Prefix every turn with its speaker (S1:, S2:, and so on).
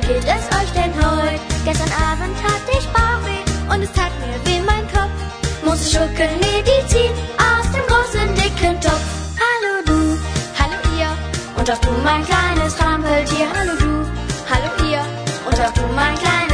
S1: geht es euch denn heut? Gestern Abend hatte ich Bauchweh und es tat mir weh mein Kopf. Muss ich Schurkenmedizin aus dem großen dicken Topf. Hallo du, hallo ihr, und auch du mein kleines Trampeltier. Hallo du, hallo ihr, und auch du mein kleines